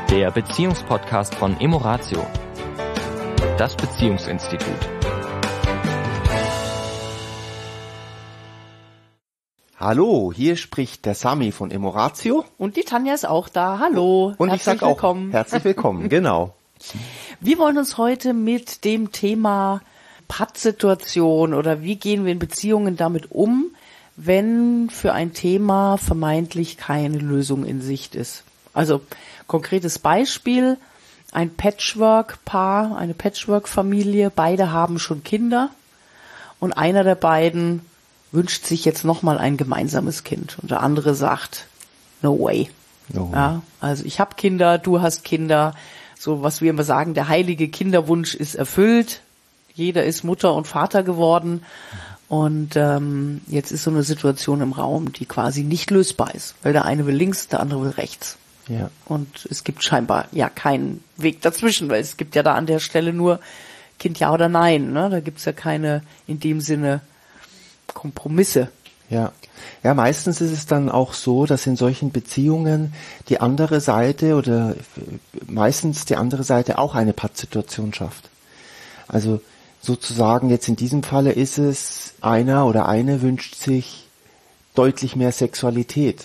Der Beziehungspodcast von Emoratio, das Beziehungsinstitut. Hallo, hier spricht der Sami von Emoratio. Und die Tanja ist auch da. Hallo. Und ich sage auch willkommen. Herzlich willkommen, genau. Wir wollen uns heute mit dem Thema Pattsituation oder wie gehen wir in Beziehungen damit um, wenn für ein Thema vermeintlich keine Lösung in Sicht ist. Also konkretes Beispiel, ein Patchwork-Paar, eine Patchwork-Familie, beide haben schon Kinder und einer der beiden wünscht sich jetzt nochmal ein gemeinsames Kind und der andere sagt, no way. No. Ja, also ich habe Kinder, du hast Kinder, so was wir immer sagen, der heilige Kinderwunsch ist erfüllt, jeder ist Mutter und Vater geworden und jetzt ist so eine Situation im Raum, die quasi nicht lösbar ist, weil der eine will links, der andere will rechts. Ja. Und es gibt scheinbar ja keinen Weg dazwischen, weil es gibt ja da an der Stelle nur Kind ja oder nein, ne? Da gibt's ja keine in dem Sinne Kompromisse. Ja. Ja, meistens ist es dann auch so, dass in solchen Beziehungen die andere Seite oder meistens die andere Seite auch eine Pattsituation schafft. Also sozusagen jetzt in diesem Falle ist es, einer oder eine wünscht sich deutlich mehr Sexualität.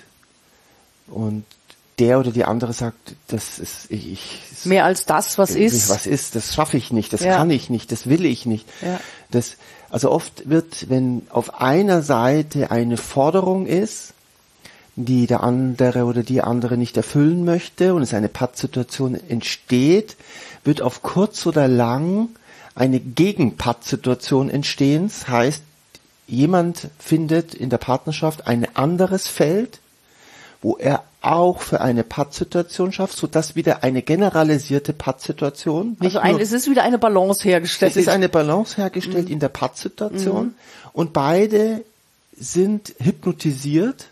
Und der oder die andere sagt, das ist mehr als das, was ist. Was ist, das schaffe ich nicht, das kann ich nicht, das will ich nicht. Ja. Also oft wird, wenn auf einer Seite eine Forderung ist, die der andere oder die andere nicht erfüllen möchte und es eine Pattsituation entsteht, wird auf kurz oder lang eine Gegenpattsituation entstehen. Das heißt, jemand findet in der Partnerschaft ein anderes Feld, wo er auch für eine Pattsituation schafft, sodass wieder eine generalisierte Pattsituation. Es ist wieder eine Balance hergestellt. Es ist eine Balance hergestellt in der Pattsituation und beide sind hypnotisiert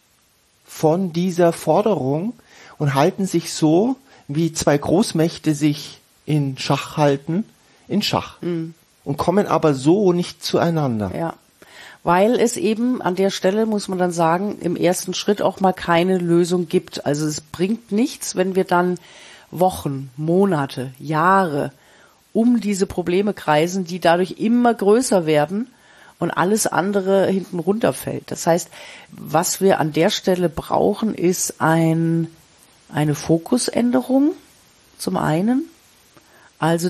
von dieser Forderung und halten sich so, wie zwei Großmächte sich in Schach halten, in Schach und kommen aber so nicht zueinander. Ja. Weil es eben an der Stelle, muss man dann sagen, im ersten Schritt auch mal keine Lösung gibt. Also es bringt nichts, wenn wir dann Wochen, Monate, Jahre um diese Probleme kreisen, die dadurch immer größer werden und alles andere hinten runterfällt. Das heißt, was wir an der Stelle brauchen, ist eine Fokusänderung zum einen. Also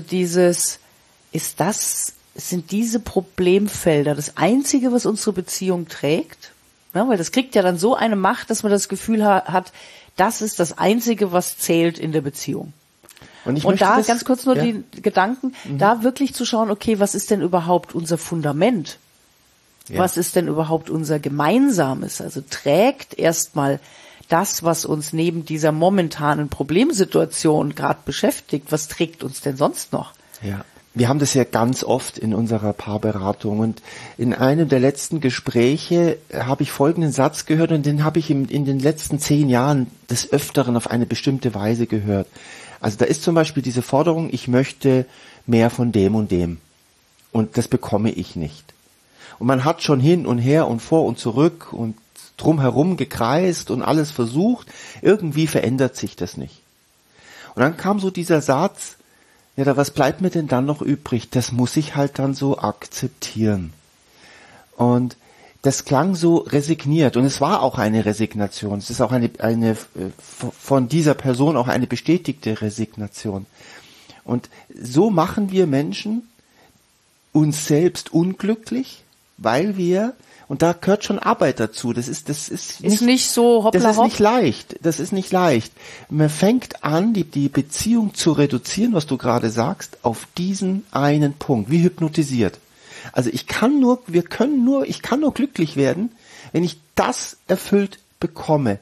sind diese Problemfelder das Einzige, was unsere Beziehung trägt? Ja, weil das kriegt ja dann so eine Macht, dass man das Gefühl hat, das ist das Einzige, was zählt in der Beziehung. Und da ganz kurz nur die Gedanken, da wirklich zu schauen, okay, was ist denn überhaupt unser Fundament? Ja. Was ist denn überhaupt unser Gemeinsames? Also trägt erstmal das, was uns neben dieser momentanen Problemsituation gerade beschäftigt, was trägt uns denn sonst noch? Ja. Wir haben das ja ganz oft in unserer Paarberatung und in einem der letzten Gespräche habe ich folgenden Satz gehört und den habe ich in den letzten 10 Jahren des Öfteren auf eine bestimmte Weise gehört. Also da ist zum Beispiel diese Forderung, ich möchte mehr von dem und dem und das bekomme ich nicht. Und man hat schon hin und her und vor und zurück und drumherum gekreist und alles versucht, irgendwie verändert sich das nicht. Und dann kam so dieser Satz, ja, was bleibt mir denn dann noch übrig? Das muss ich halt dann so akzeptieren. Und das klang so resigniert und es war auch eine Resignation. Es ist auch eine von dieser Person auch eine bestätigte Resignation. Und so machen wir Menschen uns selbst unglücklich, weil wir, und da gehört schon Arbeit dazu. Das ist nicht so hoppla Das ist hopp. nicht leicht. Das ist nicht leicht. Man fängt an, die Beziehung zu reduzieren, was du gerade sagst, auf diesen einen Punkt. Wie hypnotisiert. Also ich kann nur glücklich werden, wenn ich das erfüllt bekomme.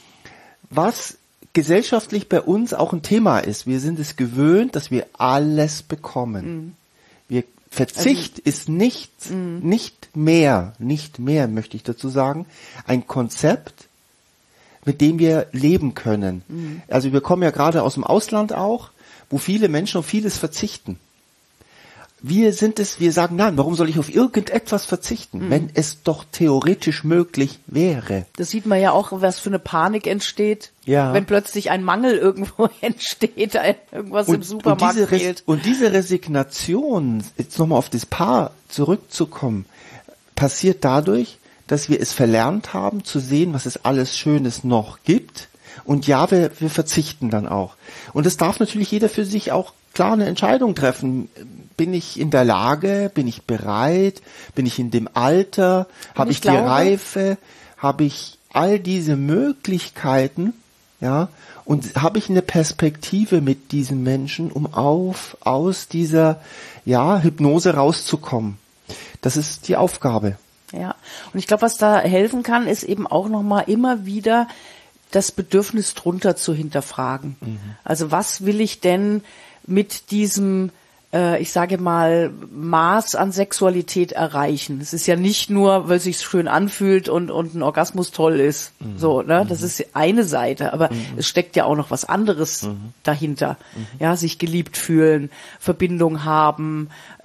Was gesellschaftlich bei uns auch ein Thema ist. Wir sind es gewöhnt, dass wir alles bekommen. Verzicht ist nicht mehr, möchte ich dazu sagen, ein Konzept, mit dem wir leben können. Also wir kommen ja gerade aus dem Ausland auch, wo viele Menschen auf vieles verzichten. wir sagen, nein, warum soll ich auf irgendetwas verzichten, wenn es doch theoretisch möglich wäre? Das sieht man ja auch, was für eine Panik entsteht, wenn plötzlich ein Mangel irgendwo entsteht, irgendwas im Supermarkt fehlt. Und diese Resignation, jetzt nochmal auf das Paar zurückzukommen, passiert dadurch, dass wir es verlernt haben zu sehen, was es alles Schönes noch gibt. Und ja, wir verzichten dann auch. Und es darf natürlich jeder für sich auch klar eine Entscheidung treffen. Bin ich in der Lage? Bin ich bereit? Bin ich in dem Alter? Habe ich die Reife? Habe ich all diese Möglichkeiten? Ja? Und habe ich eine Perspektive mit diesen Menschen, um aus dieser Hypnose rauszukommen? Das ist die Aufgabe. Ja. Und ich glaube, was da helfen kann, ist eben auch nochmal immer wieder das Bedürfnis drunter zu hinterfragen. Also was will ich denn mit diesem, ich sage mal, Maß an Sexualität erreichen? Es ist ja nicht nur, weil es sich schön anfühlt und ein Orgasmus toll ist. So, ne? Das ist eine Seite, aber es steckt ja auch noch was anderes dahinter. Ja, sich geliebt fühlen, Verbindung haben,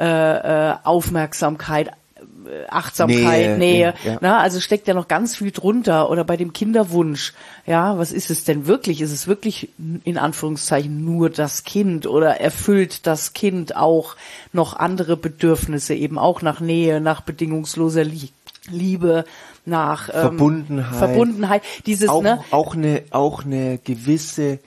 Aufmerksamkeit, Achtsamkeit, Nähe, ne? Also steckt ja noch ganz viel drunter. Oder bei dem Kinderwunsch, ja, was ist es denn wirklich? Ist es wirklich in Anführungszeichen nur das Kind oder erfüllt das Kind auch noch andere Bedürfnisse, eben auch nach Nähe, nach bedingungsloser Liebe, nach Verbundenheit. Dieses, auch eine gewisse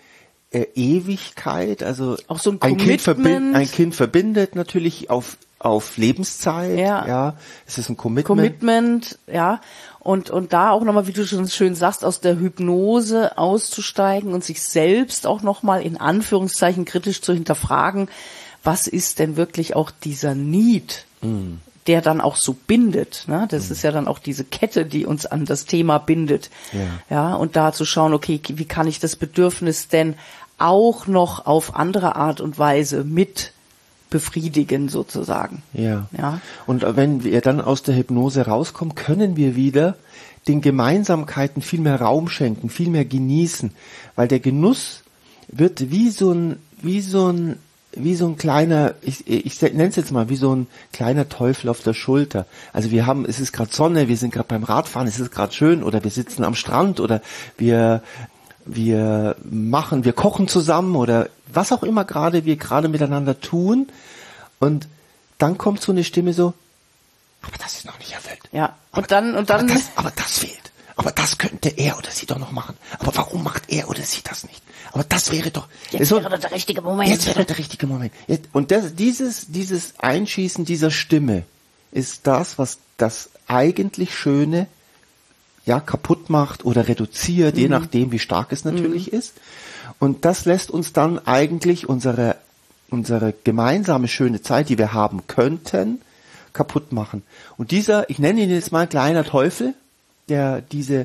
Ewigkeit, also auch so ein Kind verbindet natürlich auf Lebenszeit, es ist ein Commitment. Und da auch nochmal, wie du schon schön sagst, aus der Hypnose auszusteigen und sich selbst auch nochmal in Anführungszeichen kritisch zu hinterfragen, was ist denn wirklich auch dieser Need, der dann auch so bindet, ne? Das ist ja dann auch diese Kette, die uns an das Thema bindet. Ja, und da zu schauen, okay, wie kann ich das Bedürfnis denn auch noch auf andere Art und Weise mit befriedigen sozusagen. Ja. Und wenn wir dann aus der Hypnose rauskommen, können wir wieder den Gemeinsamkeiten viel mehr Raum schenken, viel mehr genießen, weil der Genuss wird wie so ein kleiner, ich nenne es jetzt mal, wie so ein kleiner Teufel auf der Schulter. Also es ist gerade Sonne, wir sind gerade beim Radfahren, es ist gerade schön, oder wir sitzen am Strand, oder wir kochen zusammen, oder was auch immer wir gerade miteinander tun, und dann kommt so eine Stimme so, aber das ist noch nicht erfüllt. Ja. Und dann. Aber das fehlt. Aber das könnte er oder sie doch noch machen. Aber warum macht er oder sie das nicht? Aber das wäre doch. Jetzt wäre doch der richtige Moment. Jetzt wäre doch der richtige Moment. Und dieses Einschießen dieser Stimme ist das, was das eigentlich Schöne kaputt macht oder reduziert, je nachdem, wie stark es natürlich ist. Und das lässt uns dann eigentlich unsere gemeinsame schöne Zeit, die wir haben könnten, kaputt machen. Und ich nenne ihn jetzt mal kleiner Teufel, der dieses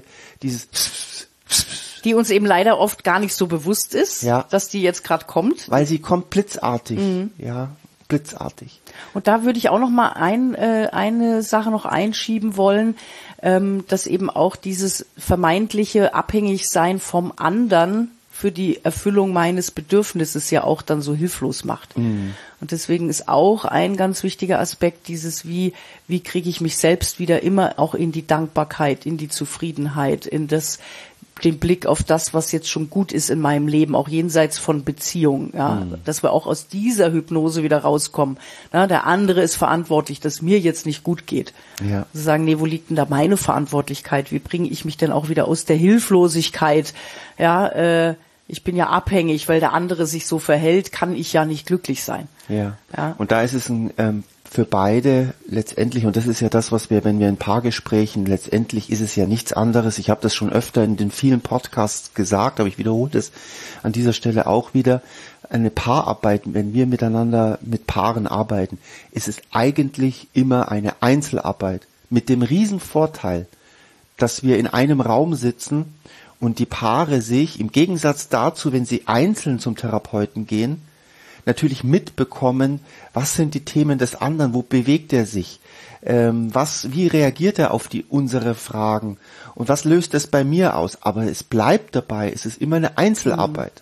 die uns eben leider oft gar nicht so bewusst ist, dass die jetzt gerade kommt. Weil sie kommt blitzartig, blitzartig. Und da würde ich auch noch mal eine Sache noch einschieben wollen, dass eben auch dieses vermeintliche Abhängigsein vom anderen für die Erfüllung meines Bedürfnisses ja auch dann so hilflos macht. Und deswegen ist auch ein ganz wichtiger Aspekt dieses, wie kriege ich mich selbst wieder immer auch in die Dankbarkeit, in die Zufriedenheit, in den Blick auf das, was jetzt schon gut ist in meinem Leben, auch jenseits von Beziehungen, dass wir auch aus dieser Hypnose wieder rauskommen. Der andere ist verantwortlich, dass mir jetzt nicht gut geht. Ja. Also sagen, nee, wo liegt denn da meine Verantwortlichkeit? Wie bringe ich mich denn auch wieder aus der Hilflosigkeit? Ich bin ja abhängig, weil der andere sich so verhält, kann ich ja nicht glücklich sein. Ja. Und da ist es für beide letztendlich, und das ist ja das, was wenn wir in Paargesprächen, letztendlich ist es ja nichts anderes. Ich habe das schon öfter in den vielen Podcasts gesagt, aber ich wiederhole das an dieser Stelle auch wieder. Eine Paararbeit, wenn wir miteinander mit Paaren arbeiten, ist es eigentlich immer eine Einzelarbeit mit dem Riesenvorteil, dass wir in einem Raum sitzen und die Paare sich im Gegensatz dazu, wenn sie einzeln zum Therapeuten gehen, natürlich mitbekommen, was sind die Themen des anderen, wo bewegt er sich, wie reagiert er auf unsere Fragen und was löst es bei mir aus. Aber es bleibt dabei, es ist immer eine Einzelarbeit.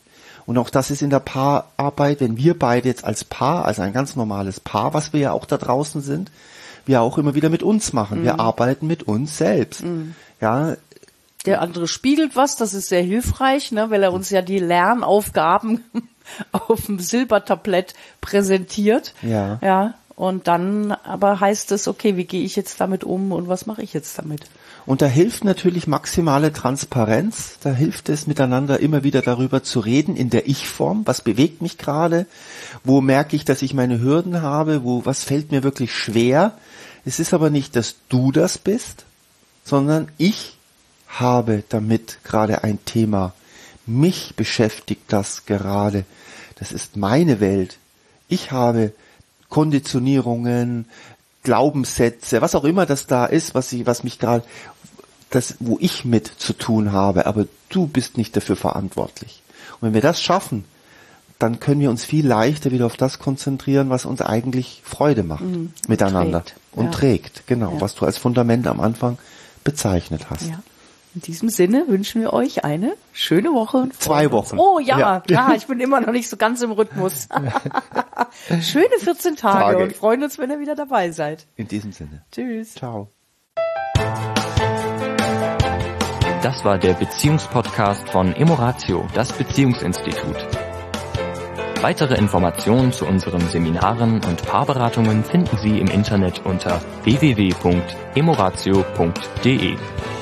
Und auch das ist in der Paararbeit, wenn wir beide jetzt als Paar, also ein ganz normales Paar, was wir ja auch da draußen sind, wir auch immer wieder mit uns machen. Wir arbeiten mit uns selbst. Ja. Der andere spiegelt was, das ist sehr hilfreich, ne, weil er uns ja die Lernaufgaben auf dem Silbertablett präsentiert. Ja. Ja. Und dann aber heißt es, okay, wie gehe ich jetzt damit um und was mache ich jetzt damit? Und da hilft natürlich maximale Transparenz. Da hilft es, miteinander immer wieder darüber zu reden, in der Ich-Form. Was bewegt mich gerade? Wo merke ich, dass ich meine Hürden habe? Was fällt mir wirklich schwer? Es ist aber nicht, dass du das bist, sondern ich habe damit gerade ein Thema. Mich beschäftigt das gerade. Das ist meine Welt. Ich habe Konditionierungen, Glaubenssätze, was auch immer das da ist, was mich gerade, wo ich mit zu tun habe, aber du bist nicht dafür verantwortlich. Und wenn wir das schaffen, dann können wir uns viel leichter wieder auf das konzentrieren, was uns eigentlich Freude macht, miteinander und trägt, genau, was du als Fundament am Anfang bezeichnet hast. Ja. In diesem Sinne wünschen wir euch eine schöne Woche. Und 2 Wochen. Oh ja, ich bin immer noch nicht so ganz im Rhythmus. Schöne 14 Tage und freuen uns, wenn ihr wieder dabei seid. In diesem Sinne. Tschüss. Ciao. Das war der Beziehungspodcast von Emoratio, das Beziehungsinstitut. Weitere Informationen zu unseren Seminaren und Paarberatungen finden Sie im Internet unter www.emoratio.de.